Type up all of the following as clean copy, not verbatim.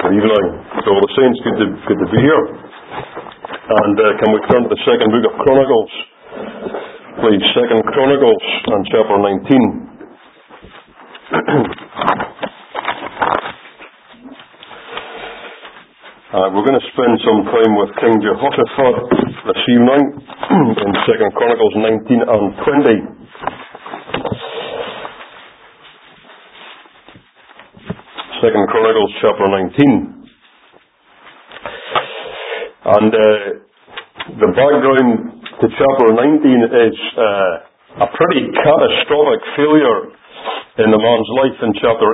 Good evening to all the saints. Good to be here. And can we turn to the second book of Chronicles, please? 2 Chronicles and chapter 19. We're going to spend some time with King Jehoshaphat this evening in 2 Chronicles 19 and 20. 2 Chronicles chapter 19. And the background to chapter 19 is a pretty catastrophic failure in the man's life in chapter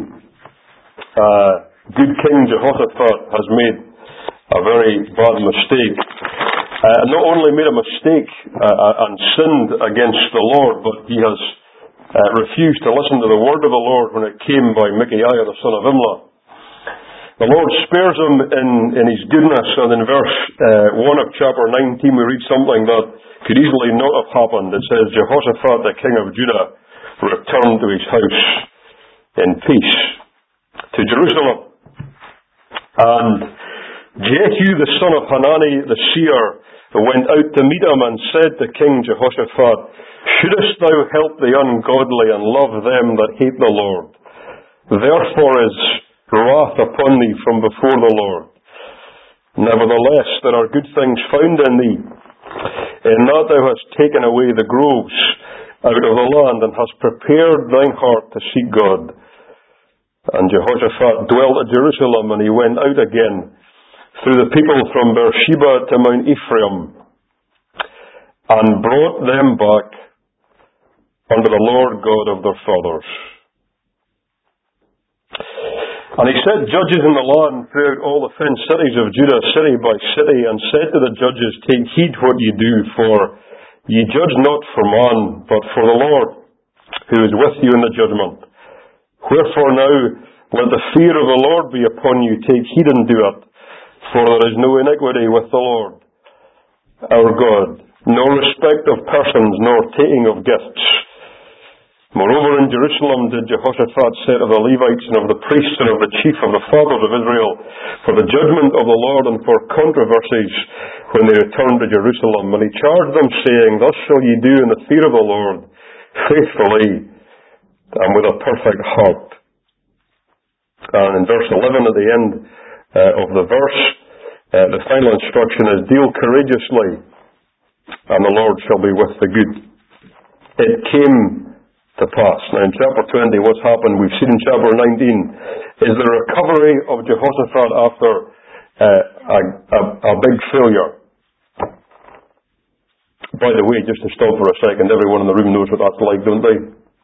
18. Good King Jehoshaphat has made a very bad mistake. Not only made a mistake and sinned against the Lord, but he has refused to listen to the word of the Lord when it came by Micaiah the son of Imlah. The Lord spares him in his goodness, and in verse 1 of chapter 19 we read something that could easily not have happened. It says, Jehoshaphat the king of Judah returned to his house in peace to Jerusalem. And Jehu the son of Hanani the seer went out to meet him and said to King Jehoshaphat, shouldest thou help the ungodly and love them that hate the Lord? Therefore is wrath upon thee from before the Lord. Nevertheless, there are good things found in thee, in that thou hast taken away the groves out of the land, and hast prepared thine heart to seek God. And Jehoshaphat dwelt at Jerusalem, and he went out again through the people from Beersheba to Mount Ephraim, and brought them back unto the Lord God of their fathers. And he set judges in the land throughout all the fenced cities of Judah, city by city, and said to the judges, take heed what ye do, for ye judge not for man, but for the Lord, who is with you in the judgment. Wherefore now, let the fear of the Lord be upon you, take heed and do it, for there is no iniquity with the Lord our God, nor respect of persons, nor taking of gifts. Moreover, in Jerusalem did Jehoshaphat say to the Levites and of the priests and of the chief of the fathers of Israel, for the judgment of the Lord and for controversies when they returned to Jerusalem. And he charged them, saying, thus shall ye do in the fear of the Lord, faithfully and with a perfect heart. And in verse 11 at the end of the verse, the final instruction is, deal courageously, and the Lord shall be with the good. It came to pass. Now in chapter 20, what's happened, we've seen in chapter 19, is the recovery of Jehoshaphat after a big failure. By the way, just to stop for a second, everyone in the room knows what that's like, don't they?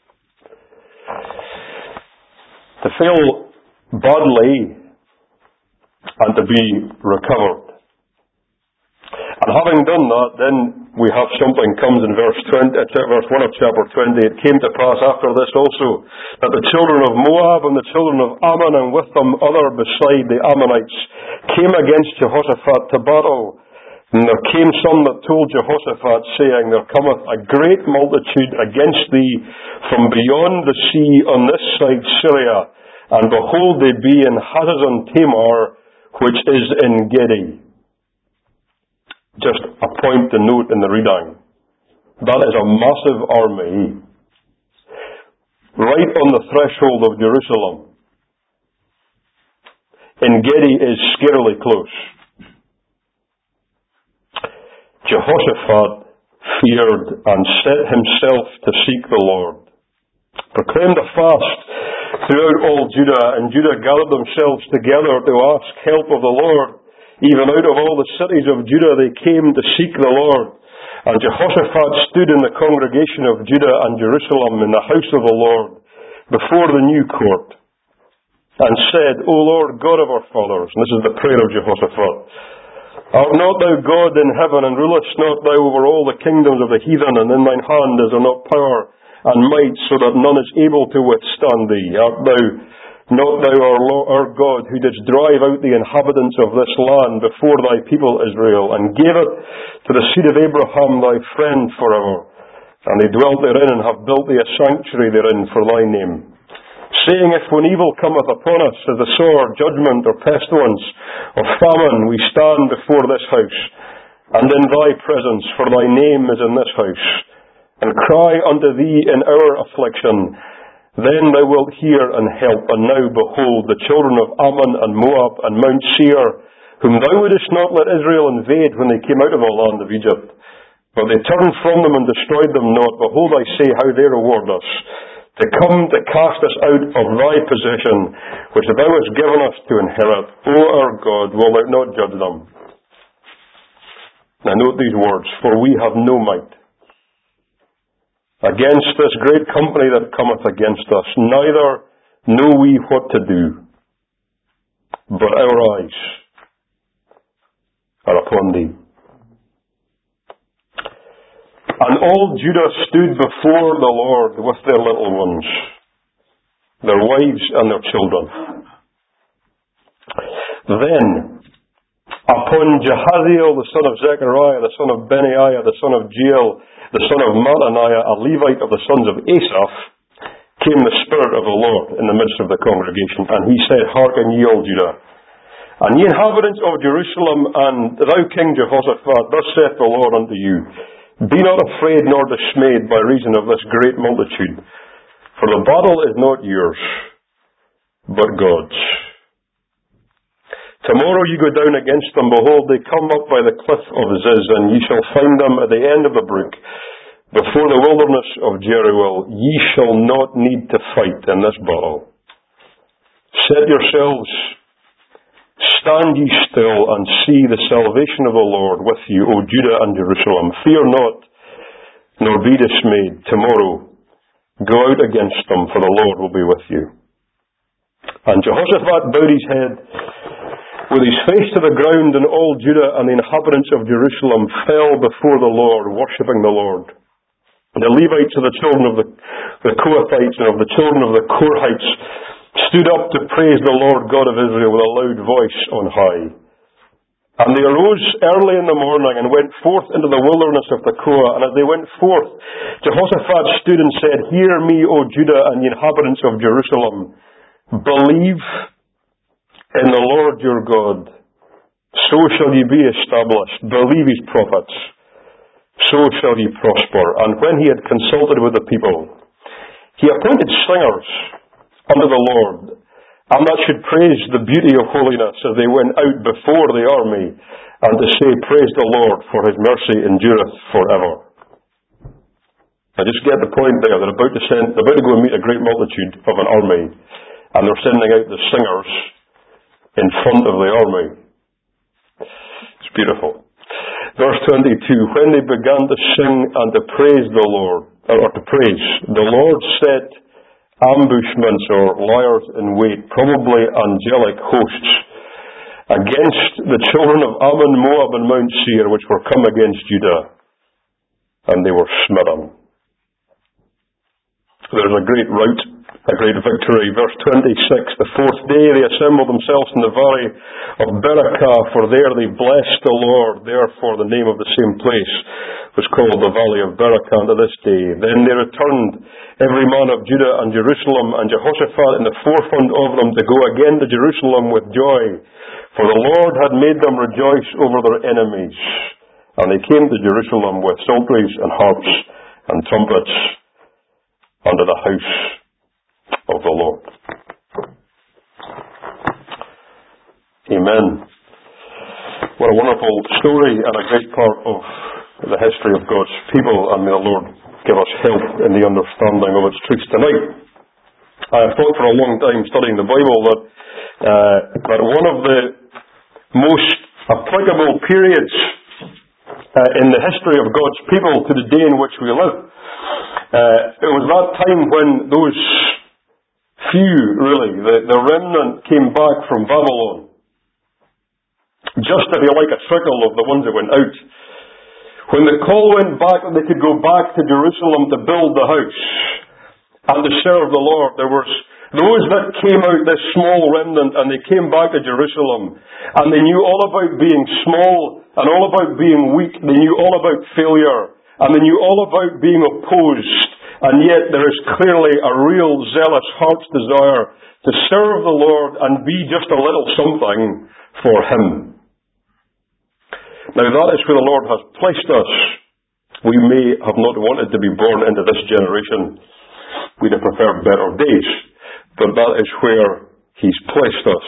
To fail badly and to be recovered. And having done that, then we have something comes in verse 1 of chapter 20. It came to pass after this also, that the children of Moab and the children of Ammon, and with them other beside the Ammonites, came against Jehoshaphat to battle. And there came some that told Jehoshaphat, saying, there cometh a great multitude against thee from beyond the sea on this side Syria, and behold, they be in Hazazon Tamar, which is in Gedi. Just a point to note in the reading. That is a massive army right on the threshold of Jerusalem. En Gedi is scarily close. Jehoshaphat feared and set himself to seek the Lord. Proclaimed a fast throughout all Judah, and Judah gathered themselves together to ask help of the Lord. Even out of all the cities of Judah they came to seek the Lord. And Jehoshaphat stood in the congregation of Judah and Jerusalem in the house of the Lord before the new court, and said, O Lord God of our fathers, and this is the prayer of Jehoshaphat, art not thou God in heaven, and rulest not thou over all the kingdoms of the heathen, and in thine hand is there not power and might, so that none is able to withstand thee? Art thou not thou our God, who didst drive out the inhabitants of this land before thy people Israel, and gave it to the seed of Abraham thy friend forever? And they dwelt therein, and have built thee a sanctuary therein for thy name. saying, if when evil cometh upon us, as the sword, judgment, or pestilence, or famine, we stand before this house, and in thy presence, for thy name is in this house, and cry unto thee in our affliction, then thou wilt hear and help. And now, behold, the children of Ammon and Moab and Mount Seir, whom thou wouldest not let Israel invade when they came out of the land of Egypt, but they turned from them and destroyed them not. Behold, I say how they reward us, to come to cast us out of thy possession, which thou hast given us to inherit. O our God, wilt thou not judge them? Now note these words, for we have no might against this great company that cometh against us, neither know we what to do, but our eyes are upon thee. And all Judah stood before the Lord with their little ones, their wives and their children. Then, upon Jahaziel, the son of Zechariah, the son of Benaiah, the son of Jael, the son of Mattaniah, a Levite of the sons of Asaph, came the Spirit of the Lord in the midst of the congregation. And he said, Hearken ye all Judah, and ye inhabitants of Jerusalem, and thou King Jehoshaphat, thus saith the Lord unto you, be not afraid nor dismayed by reason of this great multitude, for the battle is not yours, but God's. Tomorrow ye go down against them, behold, they come up by the cliff of Ziz, and ye shall find them at the end of the brook, before the wilderness of Jeruel. Ye shall not need to fight in this battle. Set yourselves, stand ye still, and see the salvation of the Lord with you, O Judah and Jerusalem. Fear not, nor be dismayed. Tomorrow go out against them, for the Lord will be with you. And Jehoshaphat bowed his head with his face to the ground, and all Judah and the inhabitants of Jerusalem fell before the Lord, worshipping the Lord. The Levites of the children of the Kohathites and of the children of the Korhites stood up to praise the Lord God of Israel with a loud voice on high. And they arose early in the morning and went forth into the wilderness of Tekoa. And as they went forth, Jehoshaphat stood and said, Hear me, O Judah and the inhabitants of Jerusalem. Believe in the Lord your God, so shall ye be established. Believe his prophets, so shall ye prosper. And when he had consulted with the people, he appointed singers unto the Lord, and that should praise the beauty of holiness as they went out before the army, and to say, Praise the Lord, for his mercy endureth forever. Now just get the point there. They're about to go and meet a great multitude of an army, and they're sending out the singers in front of the army. It's beautiful. Verse 22, when they began to sing and to praise the Lord, or to praise, the Lord set ambushments or liars in wait, probably angelic hosts, against the children of Ammon, Moab, and Mount Seir, which were come against Judah, and they were smitten. There's a great rout, a great victory. Verse 26, the fourth day they assembled themselves in the valley of Berakah, for there they blessed the Lord. Therefore the name of the same place was called the valley of Berakah unto this day. Then they returned, every man of Judah and Jerusalem, and Jehoshaphat in the forefront of them, to go again to Jerusalem with joy, for the Lord had made them rejoice over their enemies. And they came to Jerusalem with psalteries and harps and trumpets unto the house of the Lord. Amen. What a wonderful story and a great part of the history of God's people, and may the Lord give us help in the understanding of its truths tonight. I have thought for a long time studying the Bible that one of the most applicable periods in the history of God's people to the day in which we live, it was that time when those few, really, the remnant came back from Babylon. Just, if you like, a trickle of the ones that went out. When the call went back that they could go back to Jerusalem to build the house and to serve the Lord, there was those that came out, this small remnant, and they came back to Jerusalem, and they knew all about being small and all about being weak. They knew all about failure, and they knew all about being opposed And yet there is clearly a real zealous heart's desire to serve the Lord and be just a little something for Him. Now that is where the Lord has placed us. We may have not wanted to be born into this generation. We'd have preferred better days. But that is where He's placed us.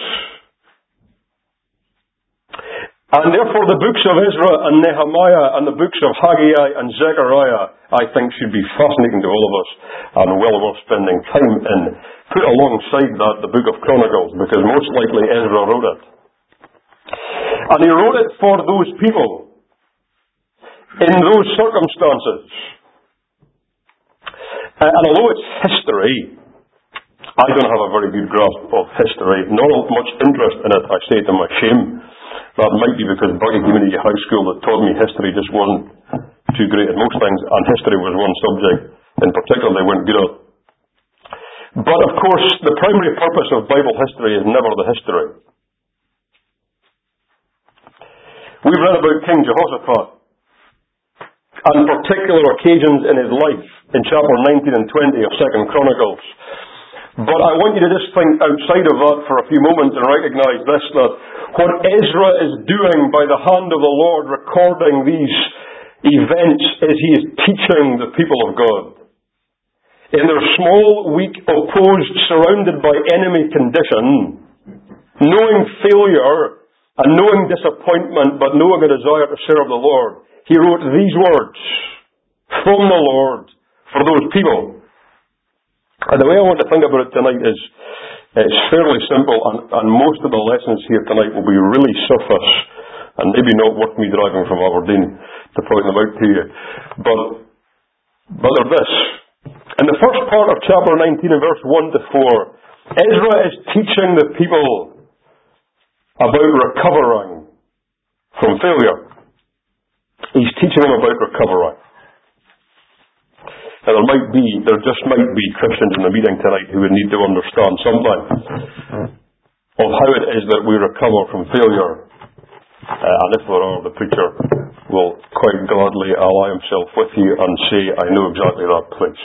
And therefore the books of Ezra and Nehemiah and the books of Haggai and Zechariah, I think, should be fascinating to all of us and well worth spending time in. Put alongside that the book of Chronicles, because most likely Ezra wrote it. And he wrote it for those people, in those circumstances. And although it's history, I don't have a very good grasp of history, nor much interest in it, I say to my shame. That might be because Bucky Community High School that taught me history just wasn't too great at most things, and history was one subject in particular they weren't good at. But of course, the primary purpose of Bible history is never the history. We've read about King Jehoshaphat on particular occasions in his life in chapter 19 and 20 of 2 Chronicles. But I want you to just think outside of that for a few moments and recognize this, that what Ezra is doing by the hand of the Lord, recording these events, is he is teaching the people of God. In their small, weak, opposed, surrounded by enemy condition, knowing failure and knowing disappointment, but knowing a desire to serve the Lord, he wrote these words from the Lord for those people. And the way I want to think about it tonight is it's fairly simple, and most of the lessons here tonight will be really surface, and maybe not worth me driving from Aberdeen to point them out to you. But they're this. In the first part of chapter 19 and verse 1 to 4, Ezra is teaching the people about recovering from failure. He's teaching them about recovering. Now there just might be Christians in the meeting tonight who would need to understand something of how it is that we recover from failure. And if there are, the preacher will quite gladly ally himself with you and say, I know exactly that place.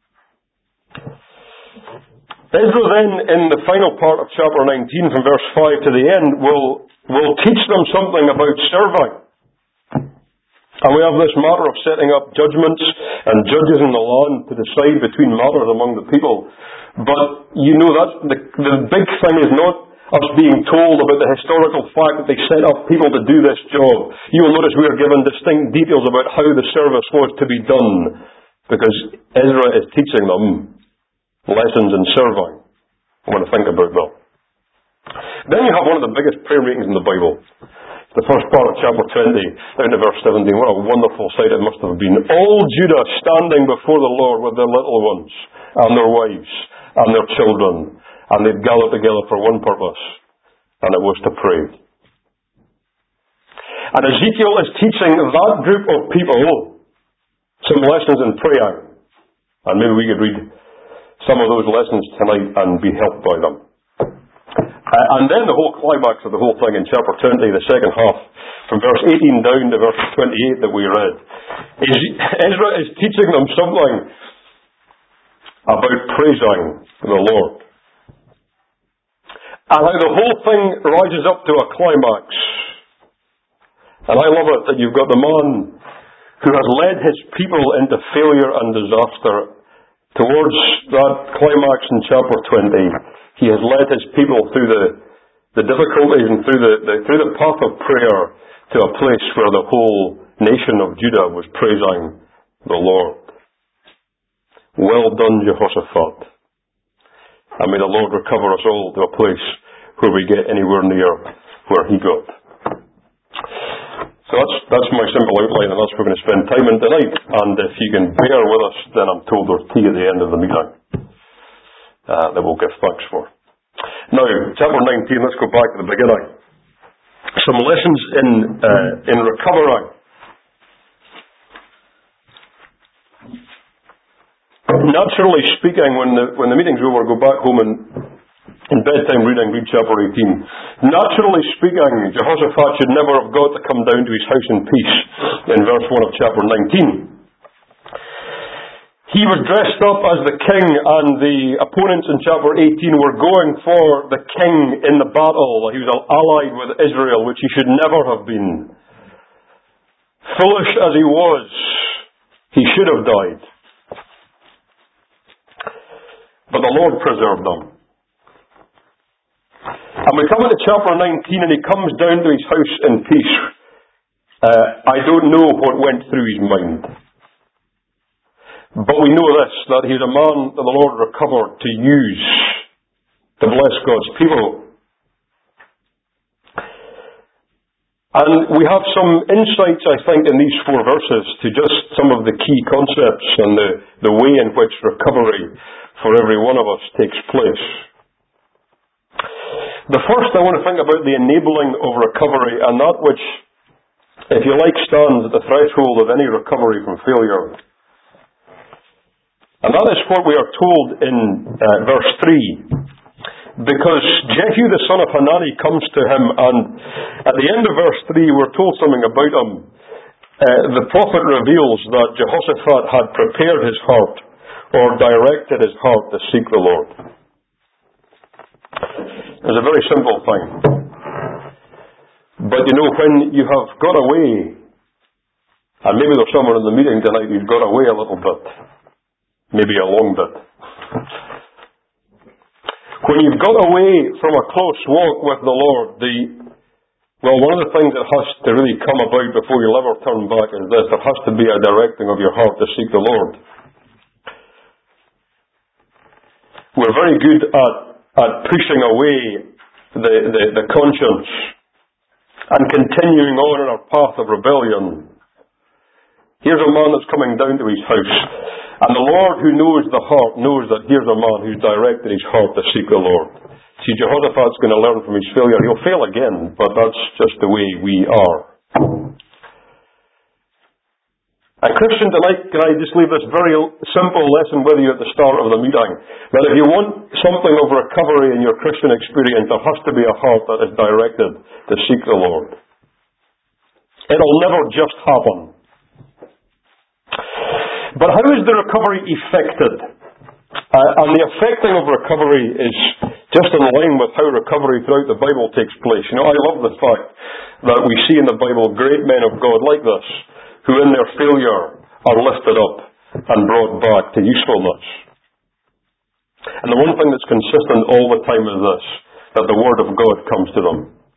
Ezra then, in the final part of chapter 19, from verse 5 to the end, will teach them something about serving. And we have this matter of setting up judgments and judges in the land to decide between matters among the people. But you know that the big thing is not us being told about the historical fact that they set up people to do this job. You will notice we are given distinct details about how the service was to be done, because Ezra is teaching them lessons in serving. I want to think about that. Then you have one of the biggest prayer meetings in the Bible. The first part of chapter 20, down to verse 17. What a wonderful sight it must have been. All Judah standing before the Lord with their little ones, and their wives, and their children, and they'd gather together for one purpose, and it was to pray. And Ezekiel is teaching that group of people some lessons in praying. And maybe we could read some of those lessons tonight and be helped by them. And then the whole climax of the whole thing in chapter 20, the second half, from verse 18 down to verse 28 that we read, Ezra is teaching them something about praising the Lord. And how the whole thing rises up to a climax. And I love it that you've got the man who has led his people into failure and disaster towards that climax in chapter 20. He has led his people through the difficulties and through the path of prayer to a place where the whole nation of Judah was praising the Lord. Well done, Jehoshaphat. And may the Lord recover us all to a place where we get anywhere near where he got. So that's my simple outline, and that's what we're going to spend time in tonight. And if you can bear with us, then I'm told there's tea at the end of the meeting that we'll give thanks for. Now, chapter 19, let's go back to the beginning. Some lessons in recovering. Naturally speaking, when the meeting's over, go back home and in bedtime reading, read chapter 18. Naturally speaking, Jehoshaphat should never have got to come down to his house in peace in verse 1 of chapter 19. He was dressed up as the king, and the opponents in chapter 18 were going for the king in the battle. He was allied with Israel, which he should never have been. Foolish as he was, he should have died. But the Lord preserved them. And we come into chapter 19, and he comes down to his house in peace. I don't know what went through his mind. But we know this, that he's a man that the Lord recovered to use to bless God's people. And we have some insights, I think, in these 4 verses to just some of the key concepts and the way in which recovery for every one of us takes place. The first, I want to think about the enabling of recovery, and that which, if you like, stands at the threshold of any recovery from failure. And that is what we are told in verse 3. Because Jehu the son of Hanani comes to him, and at the end of verse 3 we're told something about him. The prophet reveals that Jehoshaphat had prepared his heart, or directed his heart to seek the Lord. It's a very simple thing. But you know, when you have got away, and maybe there's someone in the meeting tonight who's got away a little bit, maybe a long bit. When you've got away from a close walk with the Lord, one of the things that has to really come about before you'll ever turn back is this: there has to be a directing of your heart to seek the Lord. We're very good at pushing away the conscience and continuing on in our path of rebellion. Here's a man that's coming down to his house, and the Lord who knows the heart knows that here's a man who's directed his heart to seek the Lord. See, Jehoshaphat's going to learn from his failure. He'll fail again, but that's just the way we are. And Christian, tonight, can I just leave this very simple lesson with you at the start of the meeting? That if you want something of recovery in your Christian experience, there has to be a heart that is directed to seek the Lord. It'll never just happen. But how is the recovery effected? And the effecting of recovery is just in line with how recovery throughout the Bible takes place. You know, I love the fact that we see in the Bible great men of God like this, who in their failure are lifted up and brought back to usefulness. And the one thing that's consistent all the time is this, that the Word of God comes to them.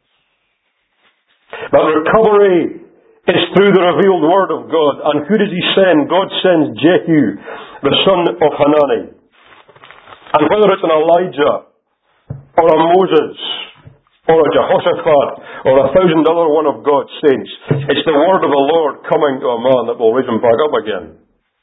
That recovery is through the revealed Word of God. And who does He send? God sends Jehu, the son of Hanani. And whether it's an Elijah, or a Moses, or a Jehoshaphat, or 1,000 other one of God's saints, it's the word of the Lord coming to a man that will raise him back up again.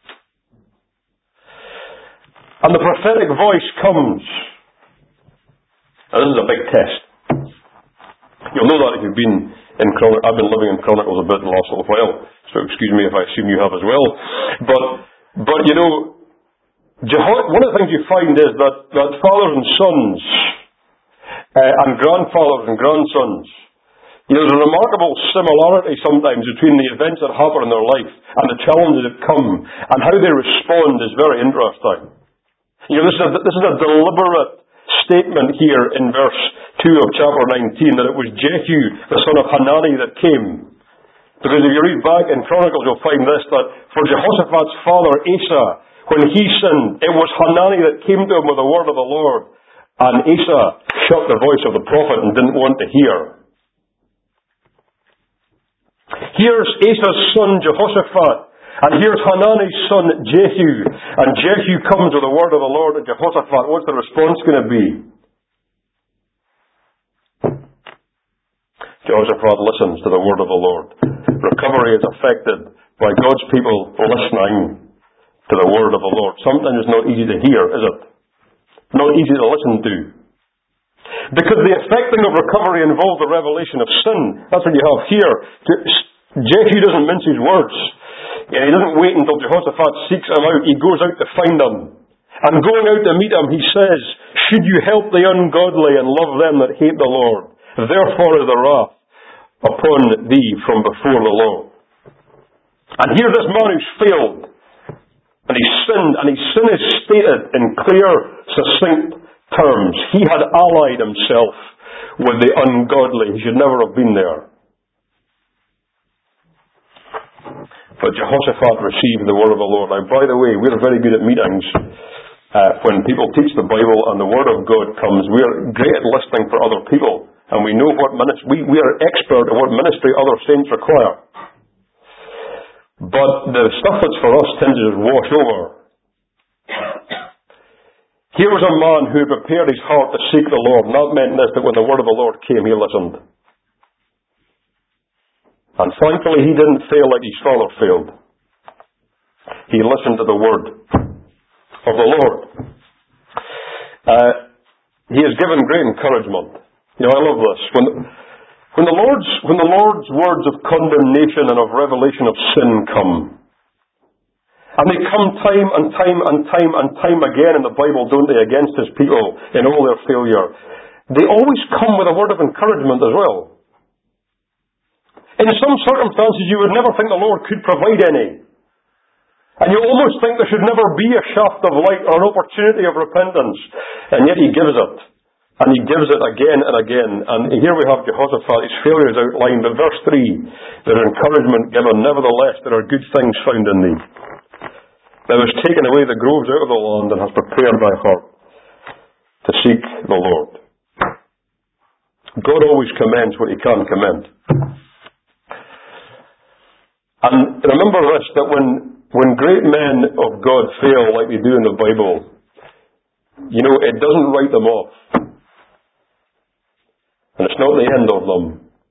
And the prophetic voice comes. Now this is a big test. You'll know that if you've been in Chronicles. I've been living in Chronicles a bit in the last little while, so excuse me if I assume you have as well. But you know, one of the things you find is that fathers and sons, and grandfathers and grandsons, there's a remarkable similarity sometimes between the events that happen in their life and the challenges that come, and how they respond is very interesting. This is a deliberate statement here in verse 2 of chapter 19, that it was Jehu, the son of Hanani, that came. Because if you read back in Chronicles, you'll find this, that for Jehoshaphat's father Asa, when he sinned, it was Hanani that came to him with the word of the Lord. And Asa shut the voice of the prophet and didn't want to hear. Here's Asa's son Jehoshaphat, and here's Hanani's son Jehu. And Jehu comes with the word of the Lord to Jehoshaphat. What's the response going to be? Jehoshaphat listens to the word of the Lord. Recovery is affected by God's people listening to the word of the Lord. Sometimes it's not easy to hear, is it? Not easy to listen to. Because the effecting of recovery involves the revelation of sin. That's what you have here. Jehu doesn't mince his words. He doesn't wait until Jehoshaphat seeks him out. He goes out to find him. And going out to meet him, he says, "Should you help the ungodly and love them that hate the Lord? Therefore is the wrath upon thee from before the Lord." And here's this man who's failed. And he sinned, and his sin is stated in clear, succinct terms. He had allied himself with the ungodly. He should never have been there. But Jehoshaphat received the word of the Lord. Now, by the way, we're very good at meetings. When people teach the Bible and the word of God comes, we're great at listening for other people. And we know what ministry, we are expert at what ministry other saints require. But the stuff that's for us tends to just wash over. Here was a man who prepared his heart to seek the Lord. And that meant this, that when the word of the Lord came, he listened. And thankfully he didn't fail like his father failed. He listened to the word of the Lord. He is given great encouragement. You know, I love this. When the Lord's words of condemnation and of revelation of sin come, and they come time and time and time and time again in the Bible, don't they, against His people in all their failure, they always come with a word of encouragement as well. In some circumstances you would never think the Lord could provide any. And you almost think there should never be a shaft of light or an opportunity of repentance. And yet He gives it. And He gives it again and again. And here we have Jehoshaphat, his failures outlined. But verse 3, there is encouragement given. Nevertheless, there are good things found in thee. Thou hast taken away the groves out of the land and hast prepared thy heart to seek the Lord. God always commends what He can commend. And remember this, that when great men of God fail like they do in the Bible, you know, it doesn't write them off. And it's not the end of them.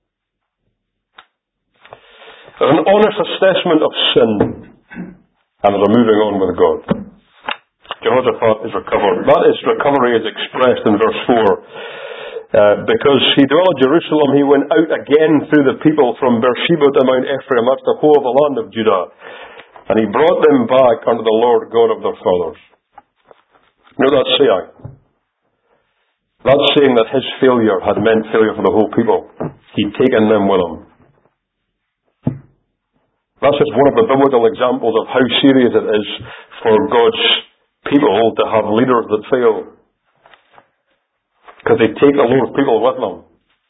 There's an honest assessment of sin, and there's a moving on with God. Jehoshaphat is recovered. That is, recovery is expressed in verse 4. Because he dwelt at Jerusalem, he went out again through the people from Beersheba to Mount Ephraim, that's the whole of the land of Judah. And he brought them back unto the Lord God of their fathers. You know that saying? That saying that his failure had meant failure for the whole people. He'd taken them with him. That's just one of the biblical examples of how serious it is for God's people to have leaders that fail. Because they take the Lord's people with them.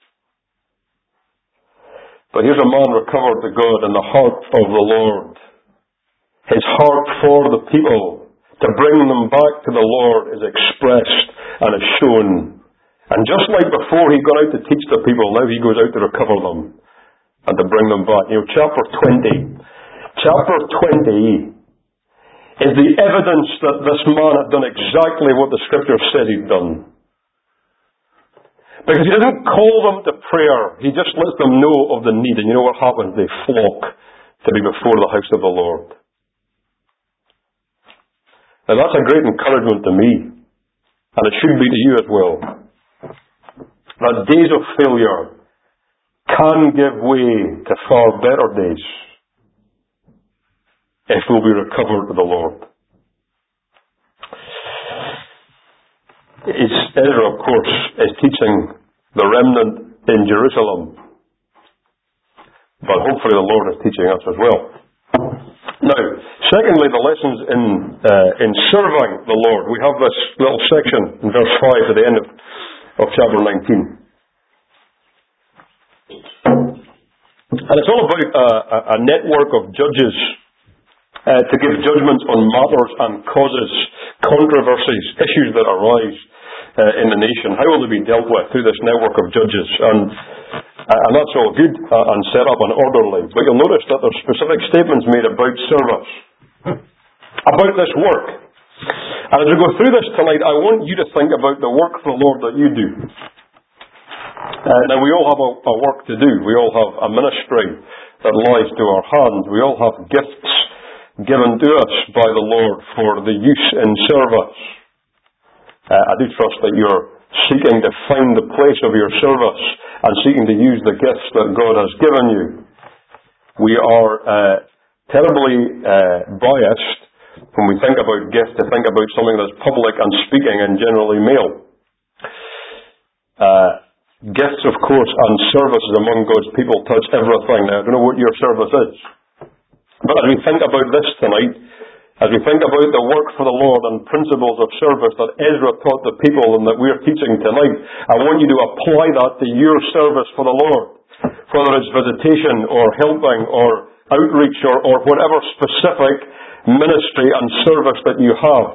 But here's a man recovered to God in the heart of the Lord. His heart for the people, to bring them back to the Lord, is expressed and is shown. And just like before he got out to teach the people, now he goes out to recover them and to bring them back. You know, chapter 20 is the evidence that this man had done exactly what the Scripture said he'd done. Because he doesn't call them to prayer. He just lets them know of the need. And you know what happens? They flock to be before the house of the Lord. Now that's a great encouragement to me. And it should be to you as well. That days of failure can give way to far better days if we'll be recovered to the Lord. Ezra, of course, is teaching the remnant in Jerusalem. But hopefully the Lord is teaching us as well. Now, secondly, the lessons in serving the Lord. We have this little section in verse 5 at the end of chapter 19. And it's all about a network of judges to give judgments on matters and causes, controversies, issues that arise in the nation. How will they be dealt with through this network of judges? And that's all good and set up and orderly. But you'll notice that there's specific statements made about service, about this work. And as we go through this tonight, I want you to think about the work for the Lord that you do. Now, we all have a work to do. We all have a ministry that lies to our hands. We all have gifts given to us by the Lord for the use in service. I do trust that you're seeking to find the place of your service and seeking to use the gifts that God has given you. We are terribly biased when we think about gifts to think about something that's public and speaking and generally male. Gifts, of course, and services among God's people touch everything. Now, I don't know what your service is. But as we think about this tonight, As we think about the work for the Lord and principles of service that Ezra taught the people and that we're teaching tonight, I want you to apply that to your service for the Lord. Whether it's visitation or helping or outreach or whatever specific ministry and service that you have.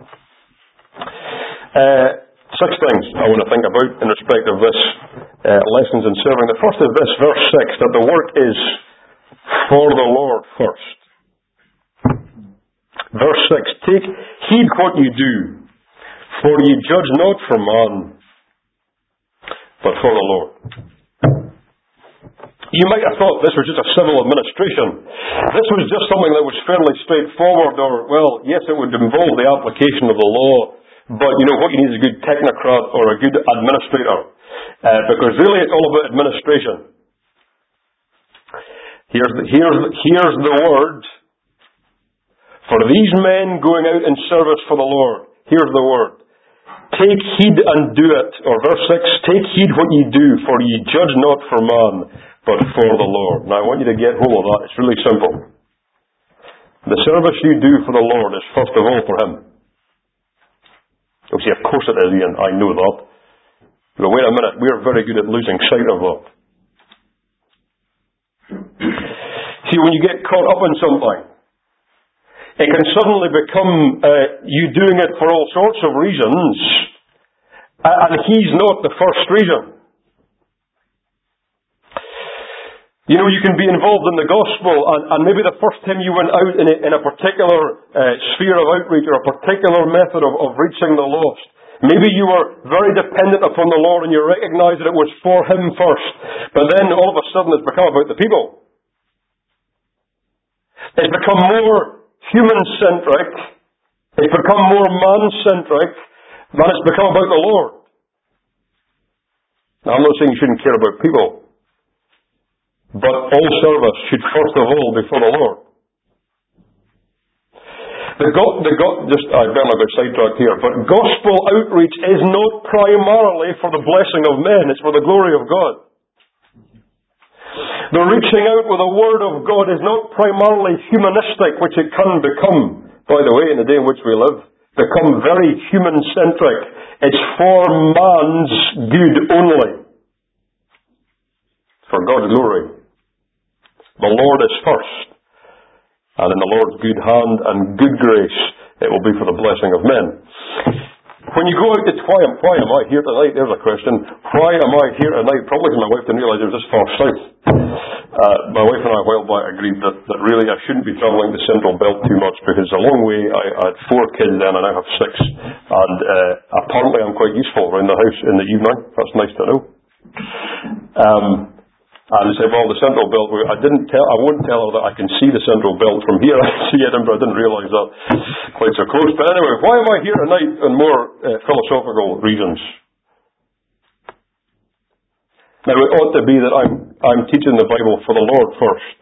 6 things I want to think about in respect of this lessons in serving. The first is this, verse 6, that the work is for the Lord first. Verse 6, take heed what you do, for ye judge not for man, but for the Lord. You might have thought this was just a civil administration. This was just something that was fairly straightforward, or, well, yes, it would involve the application of the law, but you know what you need is a good technocrat or a good administrator. Because really it's all about administration. Here's the word. For these men going out in service for the Lord, here's the word. Take heed and do it. Or verse 6, take heed what ye do, for ye judge not for man, but for the Lord. Now I want you to get hold of that. It's really simple. The service you do for the Lord is first of all for Him. You say, of course it is, Ian, I know that. But wait a minute, we're very good at losing sight of that. See, when you get caught up in something, it can suddenly become you doing it for all sorts of reasons, and He's not the first reason. You know, you can be involved in the gospel, and maybe the first time you went out in a particular sphere of outreach or a particular method of reaching the lost, maybe you were very dependent upon the Lord and you recognized that it was for Him first, but then all of a sudden it's become about the people. It's become more human-centric, it's become more man-centric than it's become about the Lord. Now, I'm not saying you shouldn't care about people, but all service should first of all be for the Lord. I better not get sidetracked here, but gospel outreach is not primarily for the blessing of men, it's for the glory of God. The reaching out with the Word of God is not primarily humanistic, which it can become, by the way, in the day in which we live. Become very human-centric. It's for man's good only. For God's glory. The Lord is first. And in the Lord's good hand and good grace, it will be for the blessing of men. When you go out to why am I here tonight? There's a question. Why am I here tonight? Probably because my wife didn't realise it was this far south. My wife and I a while back agreed that really I shouldn't be travelling the Central Belt too much because a long way. I had 4 kids then and I have 6. And apparently I'm quite useful around the house in the evening. That's nice to know. And they said, well, the Central Belt, I won't tell her that I can see the Central Belt from here. I see Edinburgh. I didn't realise that quite so close. But anyway, why am I here tonight? And more philosophical reasons. Now, it ought to be that I'm teaching the Bible for the Lord first.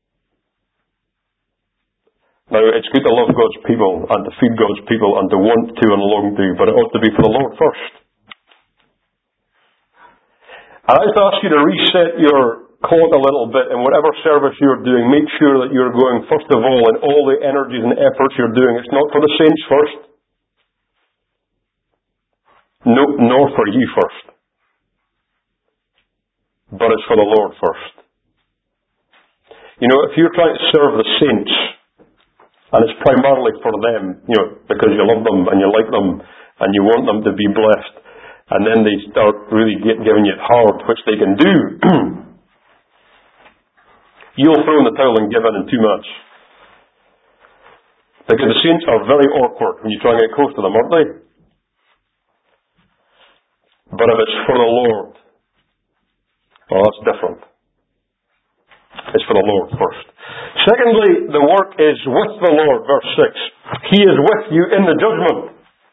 Now, it's good to love God's people and to feed God's people and to want to and long to, but it ought to be for the Lord first. And I have to ask you to reset your clock a little bit in whatever service you're doing. Make sure that you're going, first of all, in all the energies and efforts you're doing. It's not for the saints first. No, nor for you first. But it's for the Lord first. You know, if you're trying to serve the saints, and it's primarily for them, you know, because you love them and you like them and you want them to be blessed, and then they start really giving you it hard, which they can do, you'll throw in the towel and give in too much. Because the saints are very awkward when you try and get close to them, aren't they? But if it's for the Lord, well, that's different. It's for the Lord first. Secondly, the work is with the Lord, verse 6. He is with you in the judgment.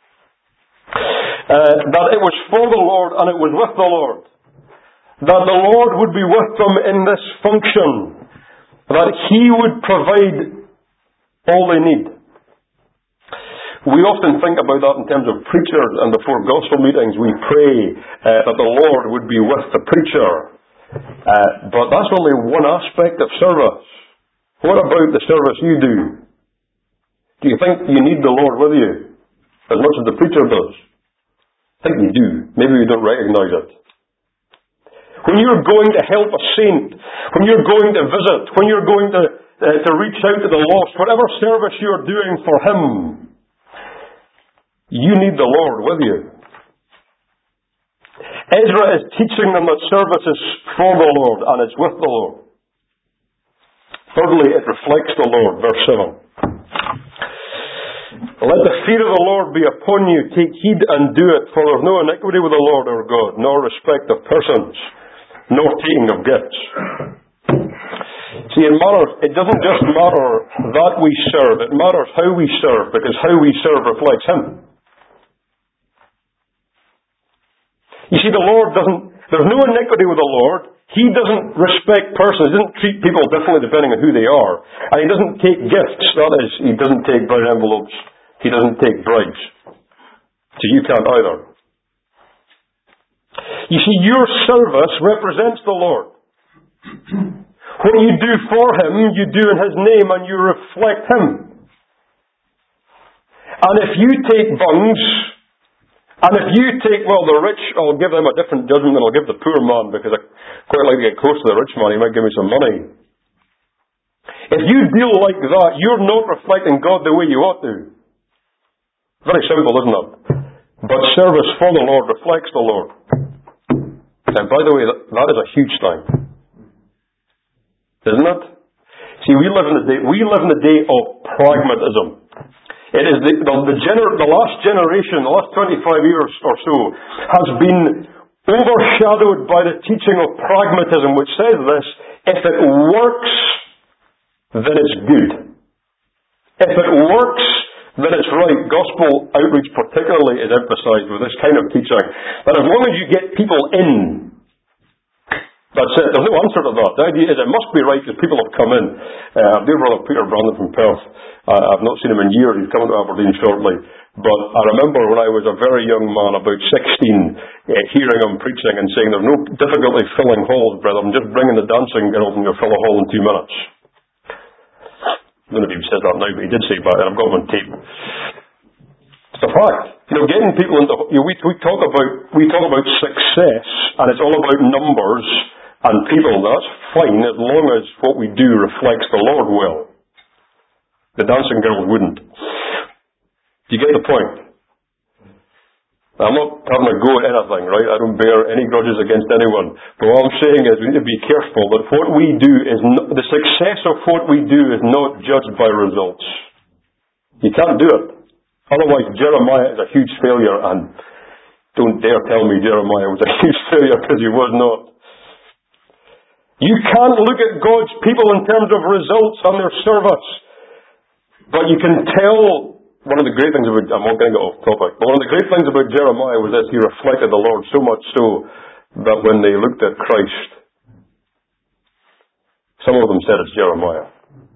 That it was for the Lord and it was with the Lord. That the Lord would be with them in this function. That He would provide all they need. We often think about that in terms of preachers, and before gospel meetings we pray that the Lord would be with the preacher. But that's only one aspect of service. What about the service you do? Do you think you need the Lord with you as much as the preacher does? I think you do. Maybe you don't recognize it. When you're going to help a saint, when you're going to visit, when you're going to reach out to the lost, whatever service you're doing for Him, you need the Lord with you. Ezra is teaching them that service is for the Lord and it's with the Lord. Thirdly, it reflects the Lord. Verse 7. Let the fear of the Lord be upon you. Take heed and do it, for there is no iniquity with the Lord our God, nor respect of persons, nor taking of gifts. See, it doesn't just matter that we serve, it matters how we serve, because how we serve reflects Him. You see, the Lord there's no iniquity with the Lord. He doesn't respect persons. He doesn't treat people differently depending on who they are. And He doesn't take gifts. That is, He doesn't take brown envelopes. He doesn't take bribes. So you can't either. You see, your service represents the Lord. What you do for Him, you do in His name, and you reflect Him. And if you take bungs, and if you take, the rich, I'll give them a different judgment than I'll give the poor man, because I quite like to get close to the rich man. He might give me some money. If you deal like that, you're not reflecting God the way you ought to. Very simple, isn't it? But service for the Lord reflects the Lord. And by the way, that is a huge thing. Isn't it? See, we live in the day of pragmatism. It is the last generation, the last 25 years or so, has been overshadowed by the teaching of pragmatism, which says this: if it works, then it's good. If it works, then it's right. Gospel outreach particularly is emphasized with this kind of teaching. That as long as you get people in, that's it. There's no answer to that. The idea is it must be right because people have come in. Dear brother Peter Brandon from Perth, I've not seen him in years. He's coming to Aberdeen shortly. But I remember when I was a very young man, about 16, hearing him preaching and saying, there's no difficulty filling halls, brother. I'm just bringing the dancing girls and you'll fill a hall in 2 minutes. I don't know if he says that now, but he did say back then. I've got him on tape. It's a fact. Getting people into... we talk about success, and it's all about numbers and people. That's fine, as long as what we do reflects the Lord well. The dancing girls wouldn't. Do you get the point? I'm not having a go at anything, right? I don't bear any grudges against anyone. But what I'm saying is we need to be careful that what we do is the success of what we do is not judged by results. You can't do it. Otherwise, Jeremiah is a huge failure, and don't dare tell me Jeremiah was a huge failure, because he was not. You can't look at God's people in terms of results on their service. But you can tell... One of the great things about, I'm not going to get off topic, but one of the great things about Jeremiah was that he reflected the Lord so much so that when they looked at Christ, some of them said it's Jeremiah.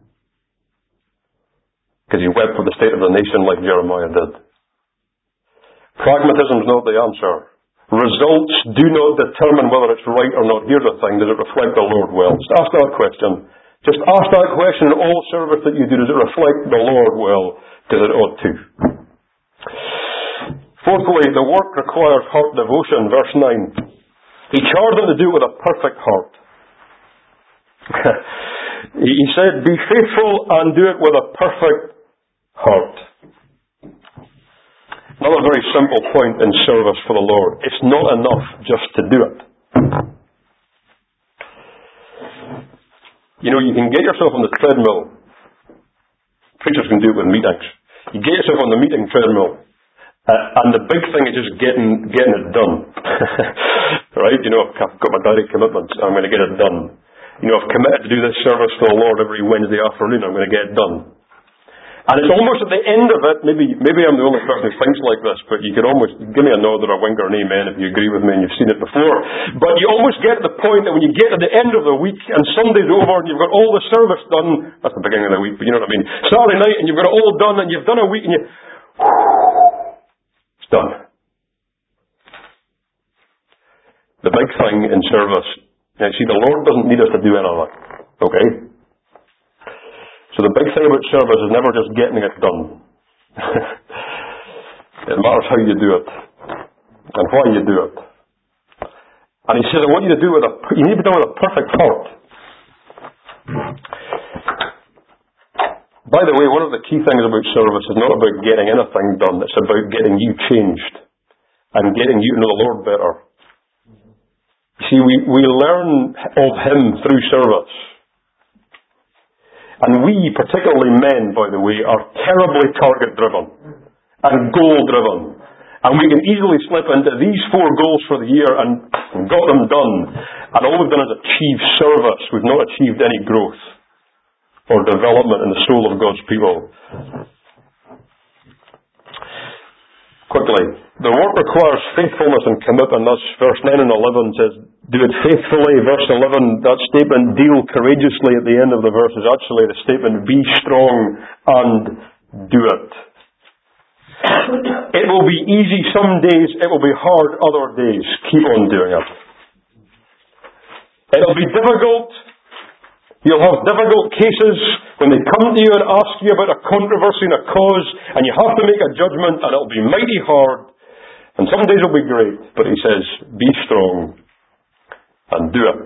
Because he wept for the state of the nation like Jeremiah did. Pragmatism is not the answer. Results do not determine whether it's right or not. Here's the thing, does it reflect the Lord well? Just ask that question. Just ask that question in all service that you do. Does it reflect the Lord well? Because it ought to. Fourthly, the work requires heart devotion. Verse 9. He charged them to do it with a perfect heart. He said, be faithful and do it with a perfect heart. Another very simple point in service for the Lord. It's not enough just to do it. You can get yourself on the treadmill. Preachers can do it with meetings. You get yourself on the meeting treadmill, and the big thing is just getting it done. Right? I've got my direct commitments. I'm going to get it done. I've committed to do this service for the Lord every Wednesday afternoon. I'm going to get it done. And it's almost at the end of it, maybe I'm the only person who thinks like this, but you could almost give me a nod or a wink or an amen if you agree with me and you've seen it before. But you almost get to the point that when you get to the end of the week and Sunday's over and you've got all the service done, that's the beginning of the week, but you know what I mean, Saturday night and you've got it all done and you've done a week and it's done. The big thing in service, the Lord doesn't need us to do anything, okay? So the big thing about service is never just getting it done. It matters how you do it and why you do it. And he says, I want you to do it you need to be done with a perfect heart. By the way, one of the key things about service is not about getting anything done, it's about getting you changed and getting you to know the Lord better. You see, we learn of Him through service. And we, particularly men, by the way, are terribly target-driven and goal-driven. And we can easily slip into these 4 goals for the year and got them done. And all we've done is achieve service. We've not achieved any growth or development in the soul of God's people. Quickly, the work requires faithfulness and commitment. That's verse 9 and 11 says, do it faithfully. Verse 11, that statement, deal courageously at the end of the verse, is actually the statement, be strong and do it. It will be easy some days, it will be hard other days. Keep on doing it. It'll be difficult. You'll have difficult cases when they come to you and ask you about a controversy and a cause, and you have to make a judgment, and it'll be mighty hard. And some days will be great, but he says, be strong and do it.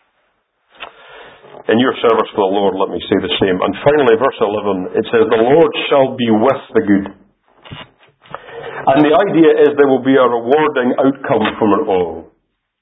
In your service to the Lord, let me say the same. And finally, verse 11, it says, the Lord shall be with the good. And the idea is there will be a rewarding outcome from it all.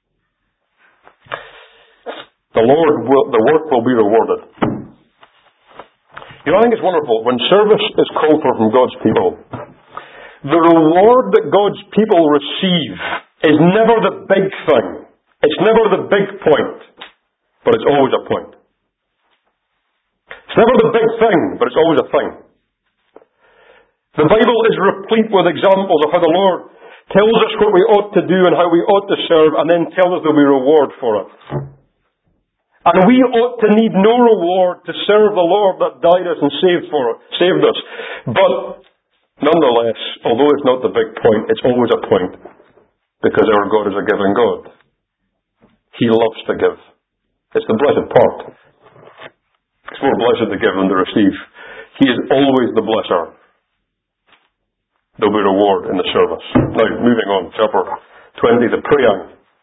The work will be rewarded. You know, I think it's wonderful. When service is called for from God's people, the reward that God's people receive is never the big thing. It's never the big point, but it's always a point. It's never the big thing, but it's always a thing. The Bible is replete with examples of how the Lord tells us what we ought to do and how we ought to serve, and then tells us there will be reward for it. And we ought to need no reward to serve the Lord that died us and saved us. But nonetheless, although it's not the big point, it's always a point, because our God is a giving God. He loves to give. It's the blessed part. It's more blessed to give than to receive. He is always the blesser. There'll be reward in the service. Now, moving on, chapter 20, the praying.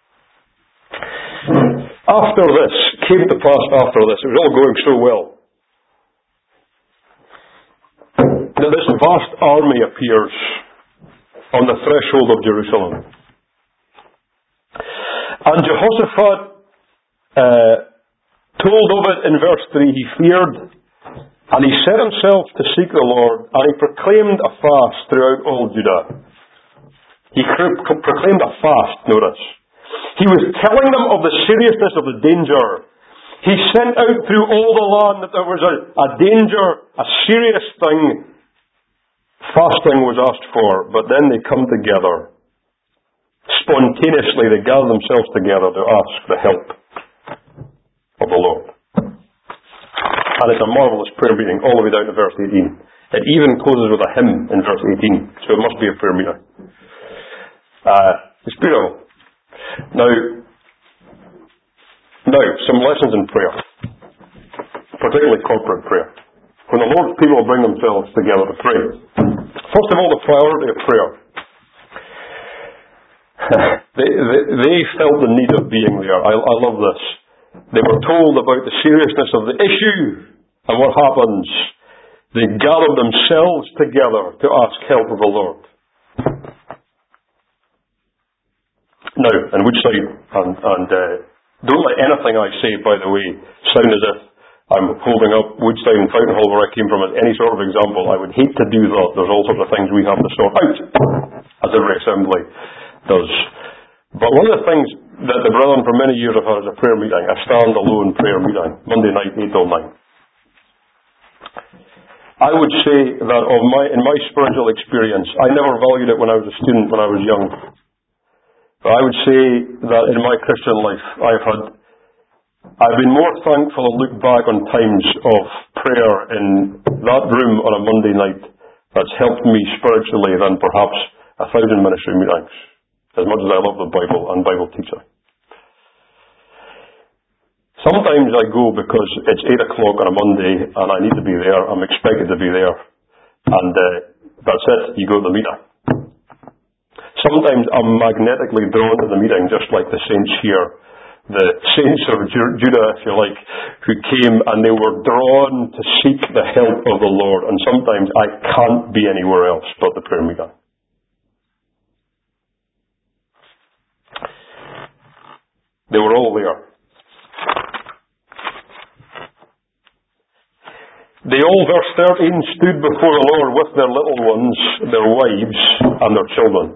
After this, came to pass after this, it was all going so well, that this vast army appears on the threshold of Jerusalem. And Jehoshaphat told of it in verse 3, he feared, and he set himself to seek the Lord, and he proclaimed a fast throughout all Judah. He proclaimed a fast, notice. He was telling them of the seriousness of the danger. He sent out through all the land that there was a danger, a serious thing. Fasting was asked for, but then they come together. Spontaneously, they gather themselves together to ask the help of the Lord. And it's a marvelous prayer meeting all the way down to verse 18. It even closes with a hymn in verse 18, so it must be a prayer meeting. It's beautiful. Now, some lessons in prayer, particularly corporate prayer. When the Lord's people bring themselves together to pray, first of all, the priority of prayer. They felt the need of being there. I love this. They were told about the seriousness of the issue, and what happens? They gathered themselves together to ask help of the Lord. Now, in Woodside, and don't let anything I say, by the way, sound as if I'm holding up Woodside and Fountainhall, where I came from, as any sort of example. I would hate to do that. There's all sorts of things we have to sort out, as every assembly does. But one of the things that the brethren for many years have had is a prayer meeting, a stand-alone prayer meeting, Monday night, 8 till 9. I would say that in my spiritual experience, I never valued it when I was a student, when I was young. But I would say that in my Christian life, I've been more thankful and look back on times of prayer in that room on a Monday night that's helped me spiritually than perhaps 1,000 ministry meetings, as much as I love the Bible and Bible teaching. Sometimes I go because it's 8 o'clock on a Monday and I need to be there. I'm expected to be there. And that's it. You go to the meeting. Sometimes I'm magnetically drawn to the meeting, just like the saints here. The saints of Judah, if you like, who came and they were drawn to seek the help of the Lord. And sometimes I can't be anywhere else but the prayer meeting. They were all there. They all, verse 13, stood before the Lord with their little ones, their wives, and their children.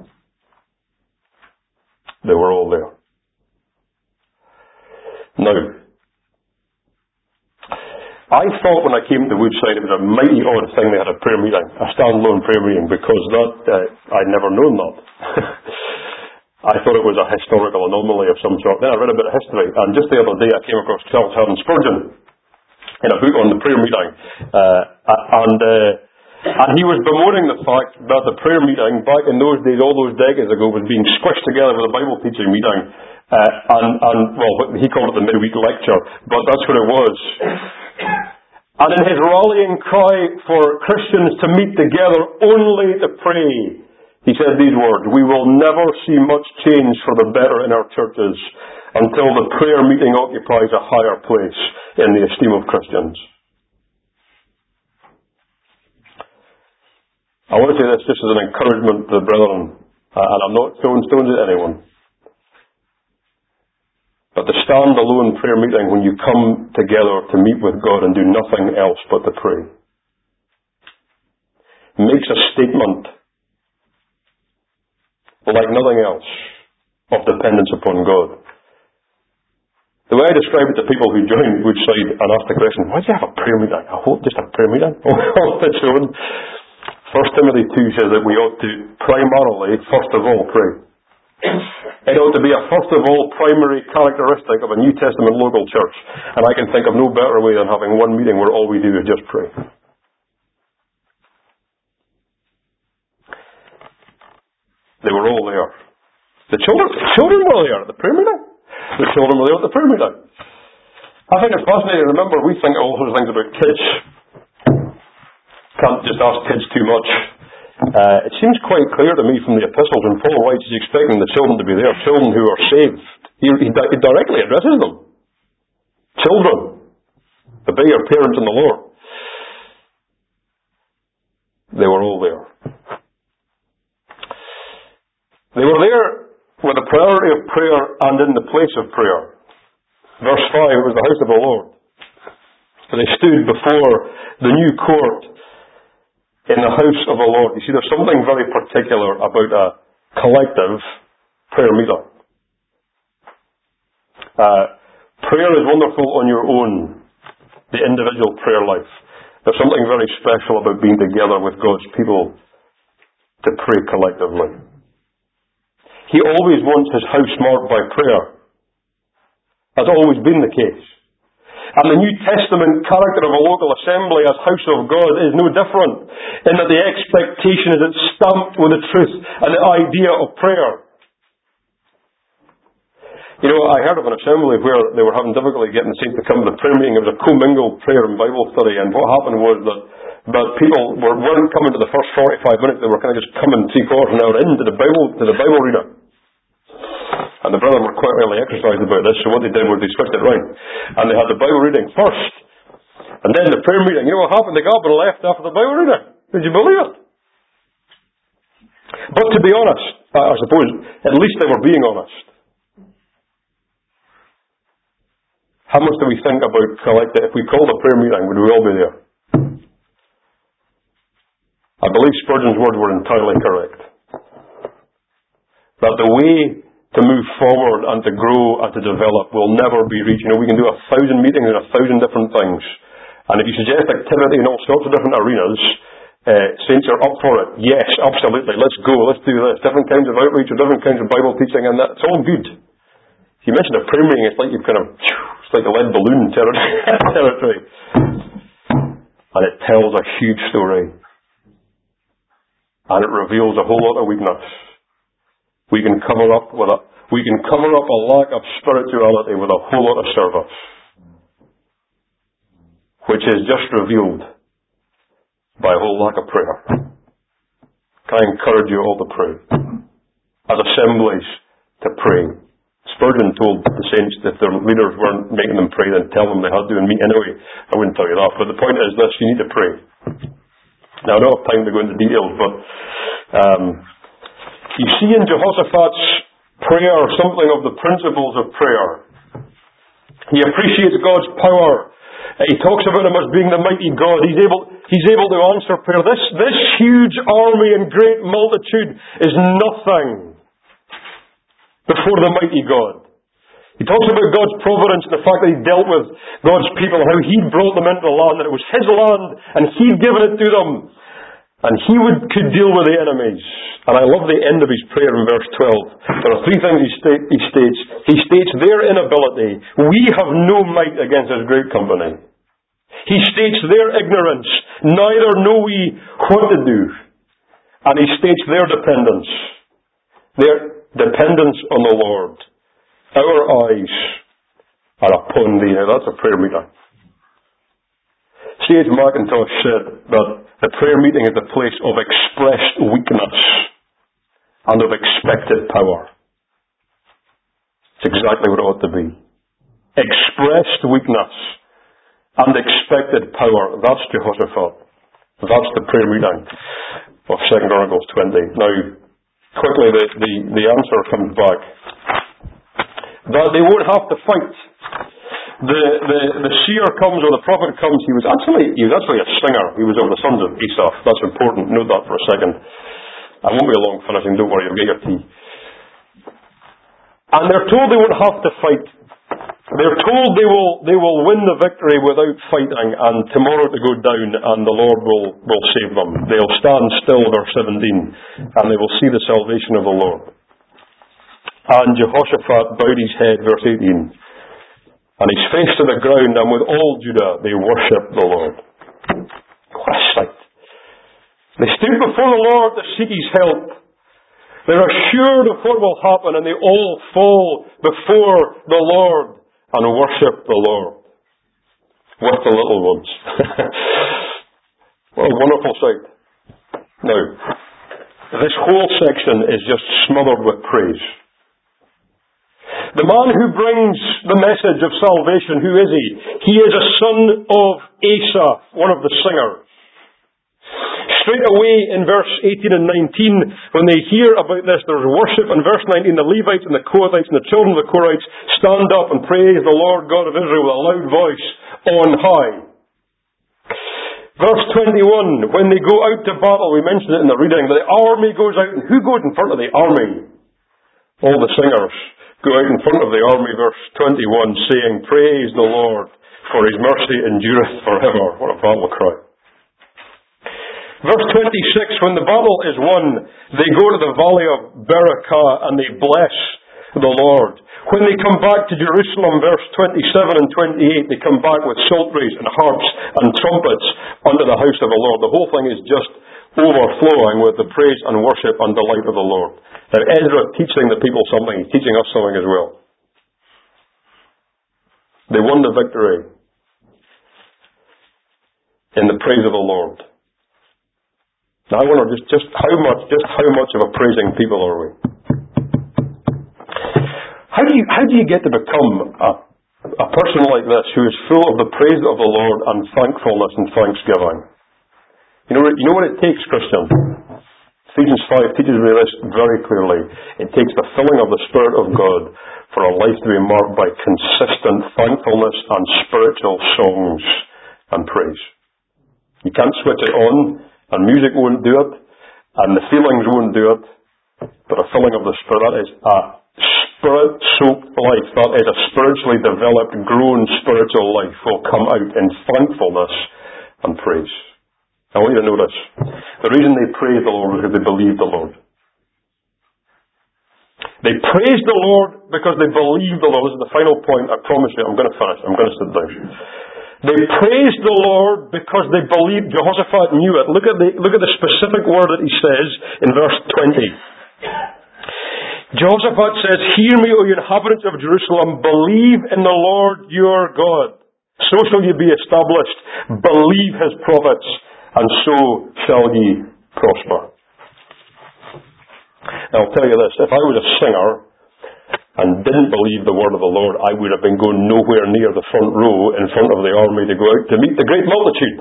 They were all there. Now, I thought when I came to Woodside it was a mighty odd thing they had a prayer meeting, a standalone prayer meeting, because I'd never known that. I thought it was a historical anomaly of some sort. Then I read a bit of history, and just the other day I came across Charles Haddon Spurgeon in a book on the prayer meeting, and he was bemoaning the fact that the prayer meeting back in those days, all those decades ago, was being squished together with a Bible teaching meeting, and he called it the midweek lecture, but that's what it was. And in his rallying cry for Christians to meet together only to pray, he said these words: "We will never see much change for the better in our churches until the prayer meeting occupies a higher place in the esteem of Christians." I want to say this just as an encouragement to the brethren, and I'm not throwing stones at anyone. But the stand-alone prayer meeting, when you come together to meet with God and do nothing else but to pray, makes a statement like nothing else of dependence upon God. The way I describe it to people who join Woodside and ask the question, why do you have a prayer meeting? I hope just a prayer meeting on its own. 1 Timothy 2 says that we ought to primarily, first of all, pray. It ought to be a first of all primary characteristic of a New Testament local church. And I can think of no better way than having one meeting where all we do is just pray. They were all there. The children were there at the prayer meeting. The children were there at the prayer meeting. I think it's fascinating. Remember, we think all those things about kids. Can't just ask kids too much. It seems quite clear to me from the epistles, when Paul writes he's expecting the children to be there, children who are saved. He directly addresses them. Children, obey your parents in the Lord. They were all there. They were there with the priority of prayer and in the place of prayer. Verse 5, it was the house of the Lord. They stood before the new court in the house of the Lord. You see, there's something very particular about a collective prayer meeting. Prayer is wonderful on your own, the individual prayer life. There's something very special about being together with God's people to pray collectively. He always wants his house marked by prayer. That's always been the case. And the New Testament character of a local assembly as house of God is no different, in that the expectation is it's stamped with the truth and the idea of prayer. You know, I heard of an assembly where they were having difficulty getting the saints to come to the prayer meeting. It was a commingled prayer and Bible study, and what happened was that people weren't coming to the first 45 minutes. They were kind of just coming 3/4 an hour into the Bible reading. And the brethren were quite really exercised about this, so what they did was they switched it round. And they had the Bible reading first, and then the prayer meeting. You know what happened? They got up and left after the Bible reading. Did you believe it? But to be honest, I suppose, at least they were being honest. How much do we think about collective? If we called a prayer meeting, would we all be there? I believe Spurgeon's words were entirely correct. That the way to move forward and to grow and to develop will never be reached. You know, we can do 1,000 meetings in 1,000 different things. And if you suggest activity in all sorts of different arenas, saints are up for it. Yes, absolutely. Let's go. Let's do this. Different kinds of outreach or different kinds of Bible teaching, and that's all good. If you mention a prayer meeting, it's like you've it's like a lead balloon territory. And it tells a huge story. And it reveals a whole lot of weakness. We can cover up with we can cover up a lack of spirituality with a whole lot of service, which is just revealed by a whole lack of prayer. Can I encourage you all to pray? As assemblies, to pray. Spurgeon told the saints that if their leaders weren't making them pray, then tell them they had to and meet anyway. I wouldn't tell you that. But the point is this, you need to pray. Now, I don't have time to go into details, but you see in Jehoshaphat's prayer something of the principles of prayer. He appreciates God's power. He talks about him as being the mighty God. He's able to answer prayer. This huge army and great multitude is nothing before the mighty God. He talks about God's providence and the fact that He dealt with God's people, how He'd brought them into the land, that it was His land, and He'd given it to them. And He could deal with the enemies. And I love the end of his prayer in verse 12. There are three things he states. He states their inability. We have no might against His great company. He states their ignorance. Neither know we what to do. And He states their dependence. Their dependence on the Lord. Our eyes are upon Thee. Now that's a prayer meeting. C.H. Mackintosh said that the prayer meeting is a place of expressed weakness and of expected power. It's exactly what it ought to be. Expressed weakness and expected power. That's Jehoshaphat. That's the prayer meeting of 2 Chronicles 20. Now, quickly the answer comes back. That they won't have to fight. The seer comes, or the prophet comes. He was actually a singer. He was of the sons of Asaph. That's important. Note that for a second. I won't be long finishing. Don't worry, you'll get your tea. And they're told they won't have to fight. They're told they will win the victory without fighting, and tomorrow to go down, and the Lord will save them. They'll stand still, verse 17, and they will see the salvation of the Lord. And Jehoshaphat bowed his head, verse 18, and his face to the ground, and with all Judah they worshipped the Lord. What a sight. They stood before the Lord to seek His help. They're assured of what will happen, and they all fall before the Lord and worship the Lord. With the little ones. What a wonderful sight. Now, this whole section is just smothered with praise. The man who brings the message of salvation, who is he? He is a son of Asaph, one of the singers. Straight away in verse 18 and 19, when they hear about this, there's worship. In verse 19, the Levites and the Kohathites and the children of the Korahites stand up and praise the Lord God of Israel with a loud voice on high. Verse 21, when they go out to battle, we mentioned it in the reading, the army goes out, and who goes in front of the army? All the singers go out in front of the army, verse 21, saying, praise the Lord, for His mercy endureth forever. What a battle cry. Verse 26, when the battle is won, they go to the valley of Berakah and they bless the Lord. When they come back to Jerusalem, verse 27 and 28, they come back with psalteries and harps and trumpets unto the house of the Lord. The whole thing is just overflowing with the praise and worship and delight of the Lord. Now Ezra teaching the people something, he's teaching us something as well. They won the victory in the praise of the Lord. Now I wonder just how much of a praising people are we? How do you get to become a person like this who is full of the praise of the Lord and thankfulness and thanksgiving? You know what it takes, Christian? Ephesians 5 teaches me this very clearly. It takes the filling of the Spirit of God for a life to be marked by consistent thankfulness and spiritual songs and praise. You can't switch it on, and music won't do it, and the feelings won't do it, but a filling of the Spirit, that is a Spirit-soaked life, that is a spiritually developed, grown spiritual life will come out in thankfulness and praise. I want you to notice, the reason they praised the Lord was because they believed the Lord. They praised the Lord because they believed the Lord. This is the final point, I promise you, I'm going to finish, I'm going to sit down. They praised the Lord because they believed. Jehoshaphat knew it. Look at the specific word that he says in verse 20. Jehoshaphat says, "Hear me, O you inhabitants of Jerusalem, believe in the Lord your God. So shall ye be established. Believe his prophets, and so shall ye prosper." Now I'll tell you this, if I was a singer and didn't believe the word of the Lord, I would have been going nowhere near the front row in front of the army to go out to meet the great multitude.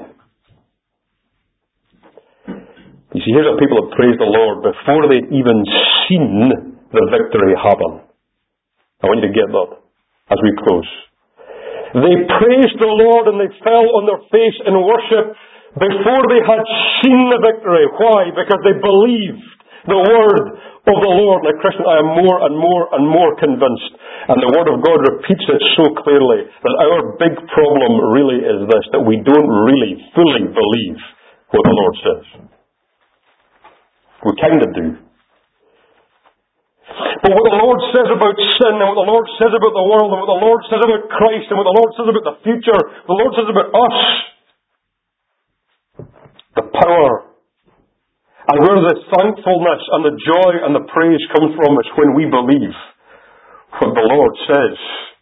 You see, here's how people have praised the Lord before they'd even seen the victory happen. I want you to get that as we close. They praised the Lord and they fell on their face in worship before they had seen the victory. Why? Because they believed the word of the Lord. Now, Christian, I am more and more and more convinced, and the word of God repeats it so clearly, that our big problem really is this, that we don't really fully believe what the Lord says. We kind of do. But what the Lord says about sin, and what the Lord says about the world, and what the Lord says about Christ, and what the Lord says about the future, the Lord says about us, the power, and where the thankfulness and the joy and the praise comes from is when we believe what the Lord says.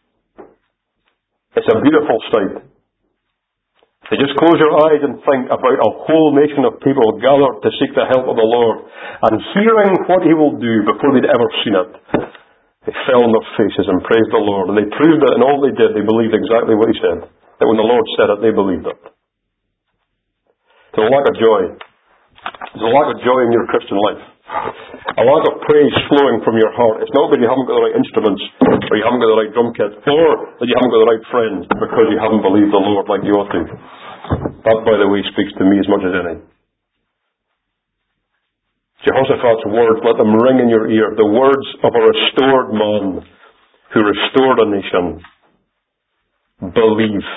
It's a beautiful sight. So just close your eyes and think about a whole nation of people gathered to seek the help of the Lord, and hearing what He will do before they'd ever seen it, they fell on their faces and praised the Lord, and they proved that in all they did, they believed exactly what He said. That when the Lord said it, they believed it. There's a lack of joy. There's a lack of joy in your Christian life. A lack of praise flowing from your heart. It's not that you haven't got the right instruments, or you haven't got the right drum kit, or that you haven't got the right friends, because you haven't believed the Lord like you ought to. That, by the way, speaks to me as much as any. Jehoshaphat's words, let them ring in your ear. The words of a restored man who restored a nation. Believe.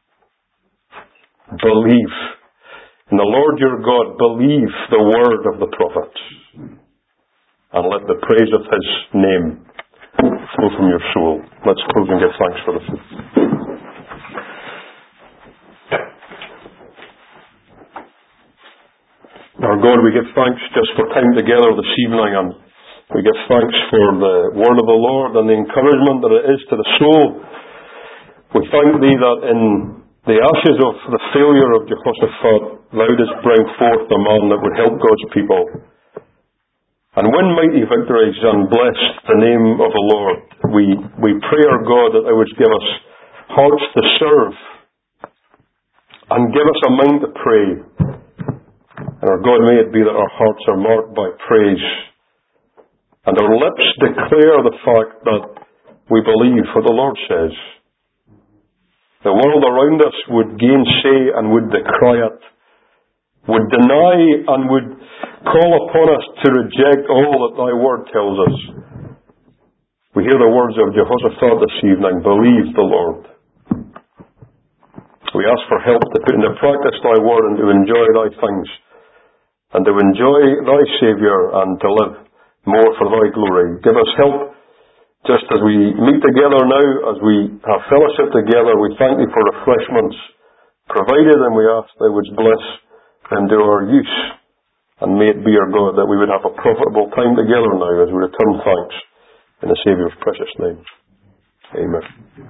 Believe in the Lord your God. Believe the word of the prophets. And let the praise of His name flow from your soul. Let's close and give thanks for the food. Our God, we give thanks just for time together this evening, and we give thanks for the word of the Lord and the encouragement that it is to the soul. We thank Thee that in the ashes of the failure of Jehoshaphat, Thou didst bring forth a man that would help God's people and win mighty victories and bless the name of the Lord. We pray, our God, that Thou wouldst give us hearts to serve and give us a mind to pray. And our God, may it be that our hearts are marked by praise and our lips declare the fact that we believe what the Lord says. The world around us would gainsay and would decry it, would deny and would call upon us to reject all that Thy word tells us. We hear the words of Jehoshaphat this evening, believe the Lord. We ask for help to put into practice Thy word and to enjoy Thy things, and to enjoy Thy Saviour and to live more for Thy glory. Give us help just as we meet together now, as we have fellowship together. We thank Thee for refreshments provided, and we ask Thou wouldst bless and do our use. And may it be, our God, that we would have a profitable time together now as we return thanks in the Saviour's precious name. Amen.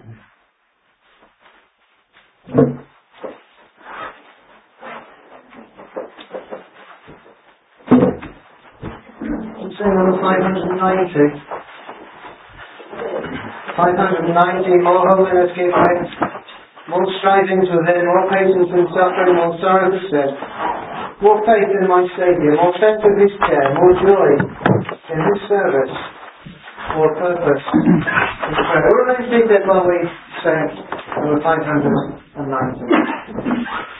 Sing number 590. 590, more holiness give thanks, more striving to Him, more patience in suffering, more sorrow to sin, more faith in my Saviour, more sense of His care, more joy in His service, more purpose in prayer. We'll remain seated while we sing number 590.